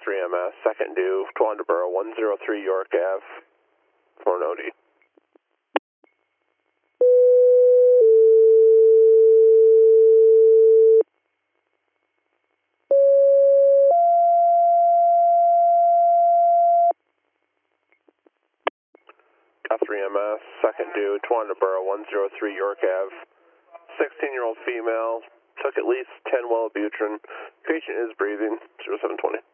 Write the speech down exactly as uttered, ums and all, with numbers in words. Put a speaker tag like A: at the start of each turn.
A: three M S, second due, Towanda one oh three York Ave, for an O D. three M S, second due, Towanda one oh three York Ave, sixteen-year-old female, took at least ten Wellbutrin, patient is breathing, zero seven twenty.